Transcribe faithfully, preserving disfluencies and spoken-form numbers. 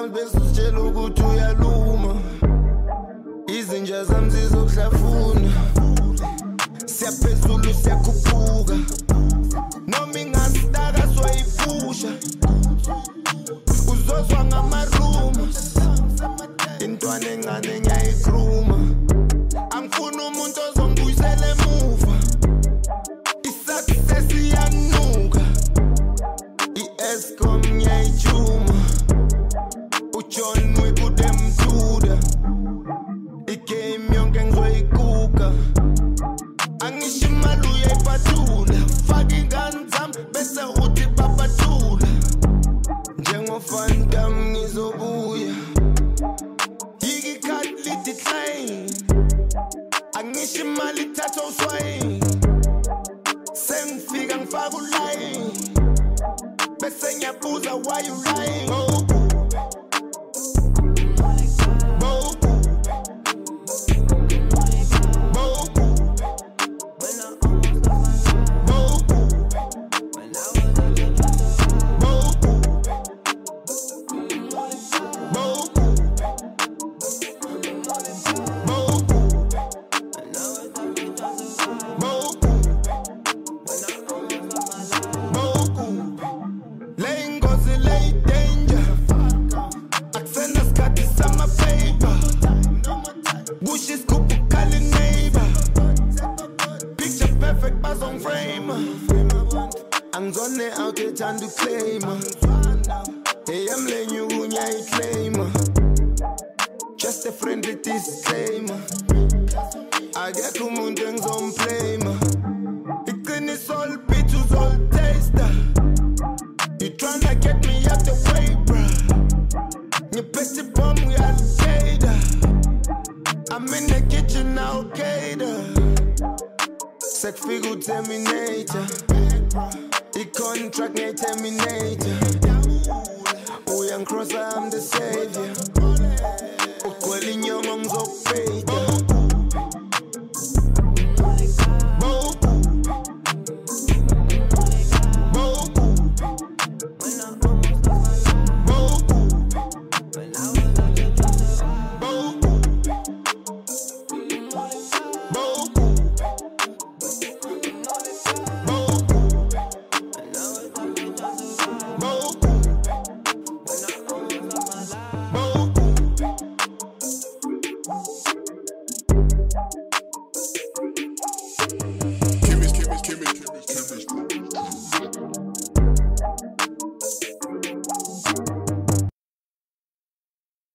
bese usitshela ukuthi uyaluma. Izinja zami zizokuhlafuna. Siyaphezulu siyakhuphuka. Noma ingastaka soyiphusha. Uzozwa ngama-rumors. Intwana engane ngiyayikhuluma. Angifuni umuntu ozongibuyisela emuva. I-success iyanuka. I-Eskom ngiyayijuma. uJohn Wick udemduda. I-game yonke ngizoyiguga. Angisho imali uyayiphathula. Faka ingane zami bese uthi bapathula. Njengo-Van Damme ngizobuya. Yiki-card li-decline. Angisho imali ithatha uswayini. Sengifika ngifaka ulayini. Bese ngiyabuza why you lying. Oh. Angizone out ethanda ukuclaima. Hey, I'm letting you unyayiclaima. Just a friendly disclaimer. Akekho umuntu engizomblama. Iqiniso libithi uzolitaster. You tryna get me out the way, bruh. Ngiphethe ibomb ngiyalikeda. I'm in the kitchen now, cater. Sekufika uTerminator. I-contract ngiyayi-terminator. Uyangicrossa I'm the savior. Ugcwele inyongo ngizokupay.